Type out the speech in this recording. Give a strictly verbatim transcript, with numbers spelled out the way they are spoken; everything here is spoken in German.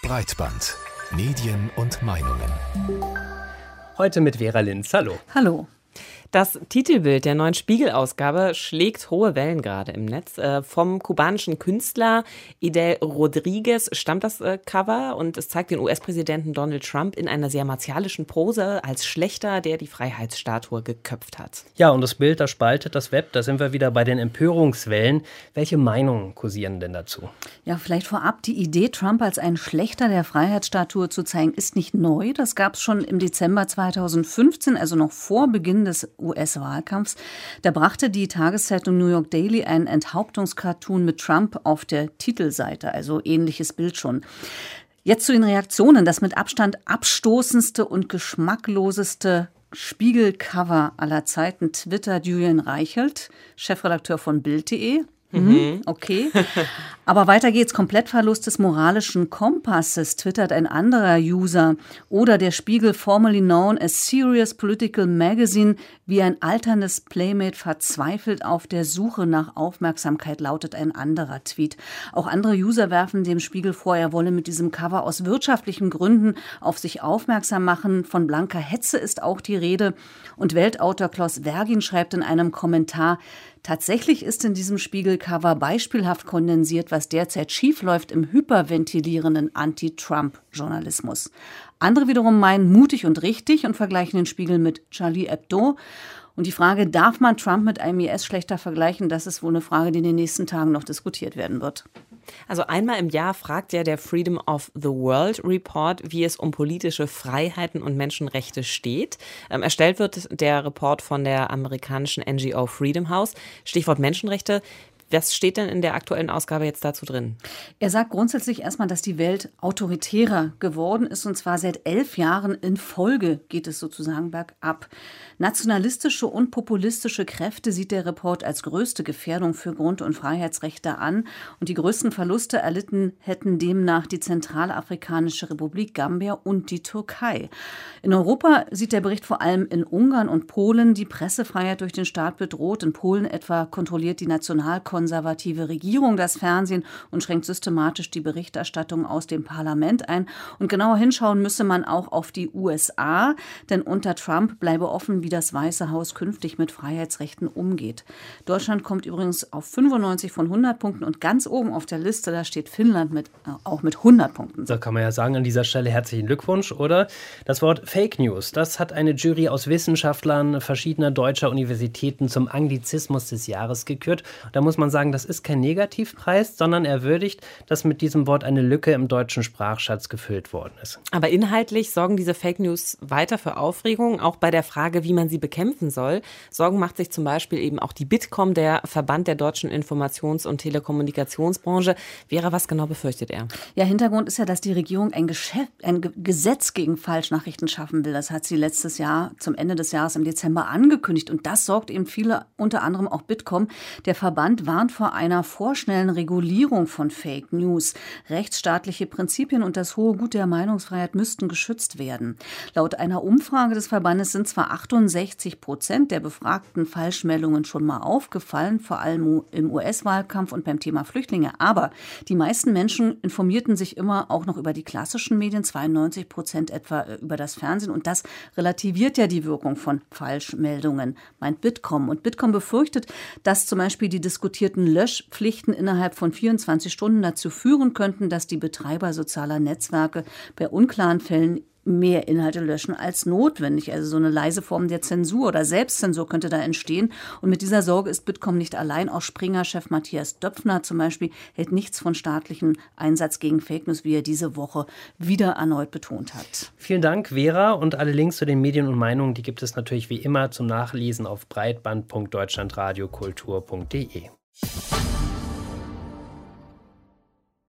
Breitband. Medien und Meinungen. Heute mit Vera Linz. Hallo. Hallo. Das Titelbild der neuen Spiegel-Ausgabe schlägt hohe Wellen gerade im Netz. Äh, vom kubanischen Künstler Edel Rodriguez stammt das äh, Cover und es zeigt den U S-Präsidenten Donald Trump in einer sehr martialischen Pose als Schlächter, der die Freiheitsstatue geköpft hat. Ja, und das Bild, das spaltet das Web. Da sind wir wieder bei den Empörungswellen. Welche Meinungen kursieren denn dazu? Ja, vielleicht vorab, die Idee, Trump als einen Schlächter der Freiheitsstatue zu zeigen, ist nicht neu. Das gab es schon im Dezember zweitausendfünfzehn, also noch vor Beginn des U S-Wahlkampfs. Da brachte die Tageszeitung New York Daily einen Enthauptungscartoon mit Trump auf der Titelseite, also ähnliches Bild schon. Jetzt zu den Reaktionen. Das mit Abstand abstoßendste und geschmackloseste Spiegelcover aller Zeiten twittert Julian Reichelt, Chefredakteur von Bild punkt de. Mhm, okay. Aber weiter geht's. Komplettverlust des moralischen Kompasses, twittert ein anderer User. Oder der Spiegel, formerly known as Serious Political Magazine, wie ein alterndes Playmate verzweifelt auf der Suche nach Aufmerksamkeit, lautet ein anderer Tweet. Auch andere User werfen dem Spiegel vor, er wolle mit diesem Cover aus wirtschaftlichen Gründen auf sich aufmerksam machen. Von blanker Hetze ist auch die Rede. Und Weltautor Klaus Wergin schreibt in einem Kommentar, tatsächlich ist in diesem Spiegelcover beispielhaft kondensiert, was derzeit schiefläuft im hyperventilierenden Anti-Trump-Journalismus. Andere wiederum meinen mutig und richtig und vergleichen den Spiegel mit Charlie Hebdo. Und die Frage, darf man Trump mit einem I S-Schlächter vergleichen, das ist wohl eine Frage, die in den nächsten Tagen noch diskutiert werden wird. Also einmal im Jahr fragt ja der Freedom of the World Report, wie es um politische Freiheiten und Menschenrechte steht. Ähm, erstellt wird der Report von der amerikanischen N G O Freedom House. Stichwort Menschenrechte. Was steht denn in der aktuellen Ausgabe jetzt dazu drin? Er sagt grundsätzlich erstmal, dass die Welt autoritärer geworden ist, und zwar seit elf Jahren in Folge geht es sozusagen bergab. Nationalistische und populistische Kräfte sieht der Report als größte Gefährdung für Grund- und Freiheitsrechte an. Und die größten Verluste erlitten hätten demnach die Zentralafrikanische Republik, Gambia und die Türkei. In Europa sieht der Bericht vor allem in Ungarn und Polen die Pressefreiheit durch den Staat bedroht. In Polen etwa kontrolliert die nationalkonservative Regierung das Fernsehen und schränkt systematisch die Berichterstattung aus dem Parlament ein. Und genauer hinschauen müsse man auch auf die U S A, denn unter Trump bleibe offen, wie das Weiße Haus künftig mit Freiheitsrechten umgeht. Deutschland kommt übrigens auf fünfundneunzig von hundert Punkten und ganz oben auf der Liste, da steht Finnland mit, äh, auch mit hundert Punkten. Da kann man ja sagen, an dieser Stelle herzlichen Glückwunsch, oder? Das Wort Fake News, das hat eine Jury aus Wissenschaftlern verschiedener deutscher Universitäten zum Anglizismus des Jahres gekürt. Da muss man sagen, das ist kein Negativpreis, sondern er würdigt, dass mit diesem Wort eine Lücke im deutschen Sprachschatz gefüllt worden ist. Aber inhaltlich sorgen diese Fake News weiter für Aufregung, auch bei der Frage, wie man sie bekämpfen soll. Sorgen macht sich zum Beispiel eben auch die Bitkom, der Verband der deutschen Informations- und Telekommunikationsbranche. Vera, was genau befürchtet er? Ja, Hintergrund ist ja, dass die Regierung ein, Geschäft, ein Ge- Gesetz gegen Falschnachrichten schaffen will. Das hat sie letztes Jahr zum Ende des Jahres im Dezember angekündigt. Und das sorgt eben viele, unter anderem auch Bitkom. Der Verband warnt vor einer vorschnellen Regulierung von Fake News. Rechtsstaatliche Prinzipien und das hohe Gut der Meinungsfreiheit müssten geschützt werden. Laut einer Umfrage des Verbandes sind zwar achtundsechzig Prozent der befragten Falschmeldungen schon mal aufgefallen, vor allem im U S-Wahlkampf und beim Thema Flüchtlinge. Aber die meisten Menschen informierten sich immer auch noch über die klassischen Medien, zweiundneunzig Prozent etwa über das Fernsehen. Und das relativiert ja die Wirkung von Falschmeldungen, meint Bitkom. Und Bitkom befürchtet, dass zum Beispiel die diskutierten Löschpflichten innerhalb von vierundzwanzig Stunden dazu führen könnten, dass die Betreiber sozialer Netzwerke bei unklaren Fällen mehr Inhalte löschen als notwendig. Also so eine leise Form der Zensur oder Selbstzensur könnte da entstehen. Und mit dieser Sorge ist Bitkom nicht allein. Auch Springer-Chef Matthias Döpfner zum Beispiel hält nichts von staatlichem Einsatz gegen Fake News, wie er diese Woche wieder erneut betont hat. Vielen Dank, Vera. Und alle Links zu den Medien und Meinungen, die gibt es natürlich wie immer zum Nachlesen auf breitband punkt deutschlandradiokultur punkt de.